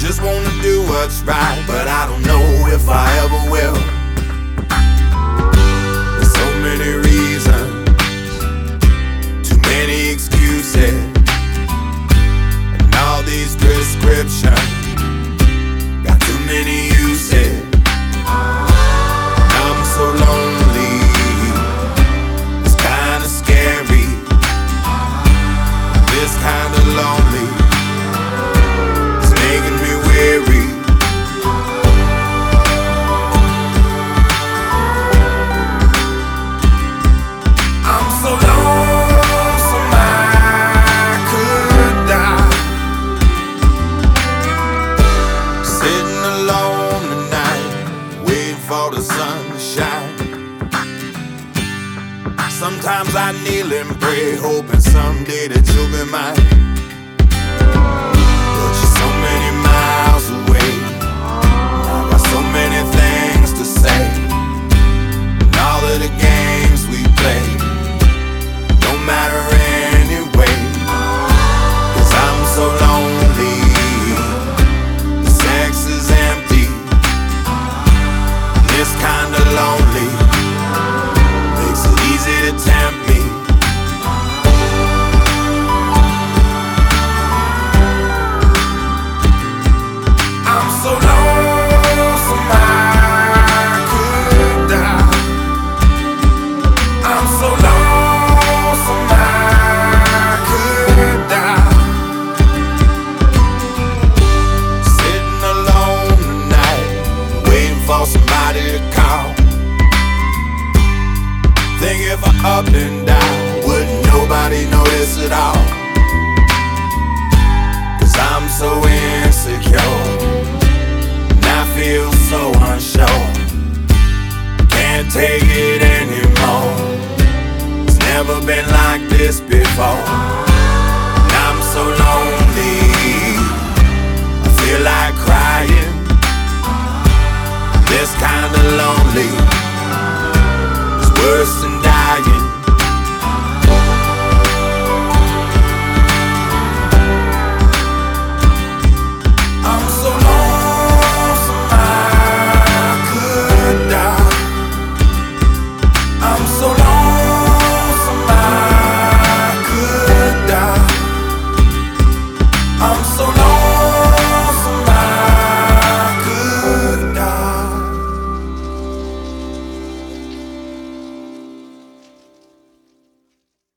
just wanna do what's right, but I don't know if I ever will. There's so many reasons, too many excuses, and all these prescriptions got too many uses. I'm so lonely, it's kinda scary, this kinda lonely, it's making me weary. I'm so lonesome I could die, sitting alone tonight, waiting for the sun to shine. Sometimes I kneel and pray, hoping someday that you'll be mine. But you're so many miles away, I got so many things to say, and all of the games we play don't matter anyway. 'Cause I'm so lonely, the sex is empty, this kinda lonely makes it easy to tempt me. I'm so lonesome I could die, I'm so lonesome I could die, sitting alone tonight, waiting for somebody to call. Think if I up and down, wouldn't nobody notice at all? 'Cause I'm so insecure, and I feel so unsure, can't take it anymore. It's never been like this before, and I'm so lonely, I feel like crying, this kinda lonely